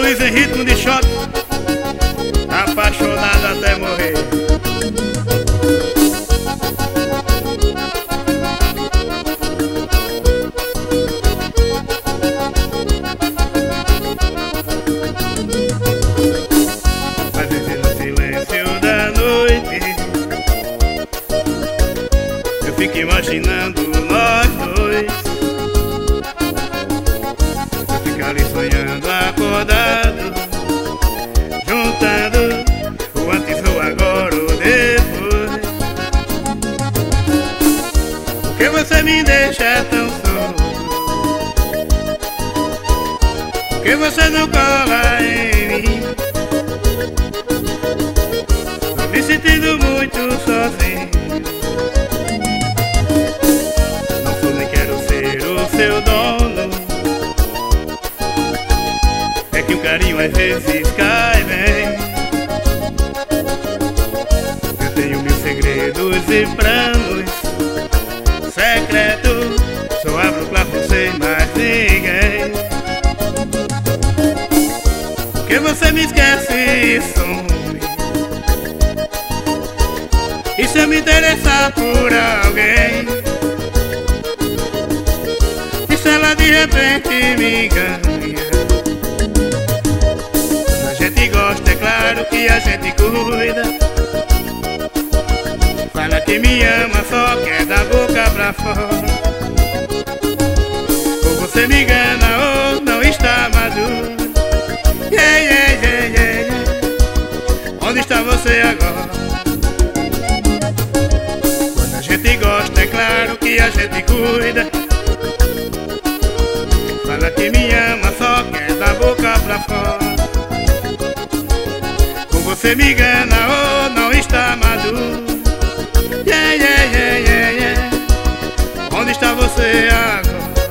Luiz em ritmo de shot, apaixonado até morrer. Às vezes no silêncio da noite eu fico imaginando nós dois. Eu fico ali sonhando acordado, juntando o antes, o agora, o depois. Porque você me deixa tão só, porque você não cola em mim. Tô me sentindo muito sozinho. Não sou nem quero ser o seu dono, é que o carinho às vezes cai bem. Eu tenho mil segredos e planos secretos, só abro pra você, mas ninguém. Porque você me esquece e some. E se eu me interessar por alguém, e se ela de repente me ganha? A gente gosta, é claro que a gente cuida. Fala que me ama, só quer da boca pra fora. Ou você me engana ou não está maduro. Yeah, yeah, yeah, yeah, yeah. Onde está você agora? Quando a gente gosta, é claro que a gente cuida. Fala que me ama, só quer da boca pra fora. Ou você me engana ou não está maduro. Yeah, yeah, yeah, yeah, yeah. Onde está você agora?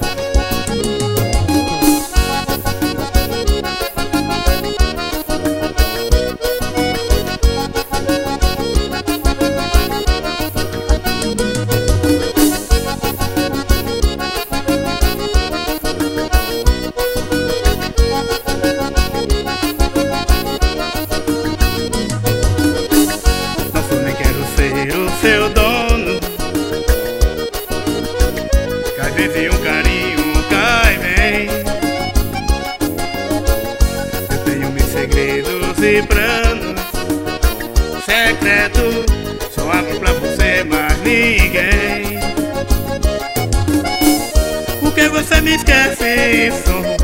O seu dono, que às vezes um carinho cai bem. Eu tenho meus segredos e planos secretos, só abro pra você, mas ninguém. Porque você me esquece e some.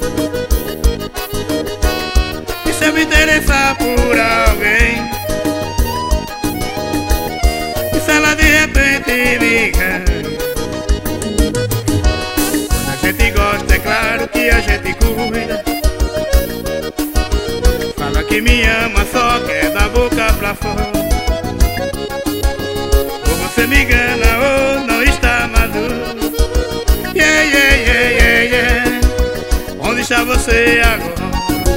E se eu me interessar por alguém, se ela de repente me ganha? Quando a gente gosta, é claro que a gente cuida. Fala que me ama, só quer da boca pra fora. Ou você me engana ou não está maduro. Yeah, yeah, yeah, yeah, yeah. Onde está você agora?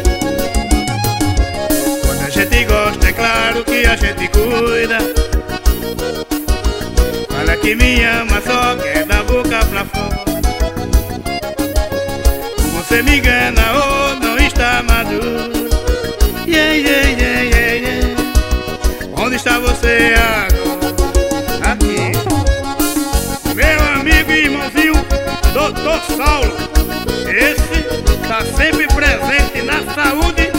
Quando a gente gosta, é claro que a gente cuida. Fala que me ama, só quer da boca pra fora. Ou você me engana ou não está maduro. Yeah, yeah, yeah, yeah, yeah. Onde está você agora? Aqui, meu amigo e irmãozinho Dr. Saulo. Esse tá sempre presente na saúde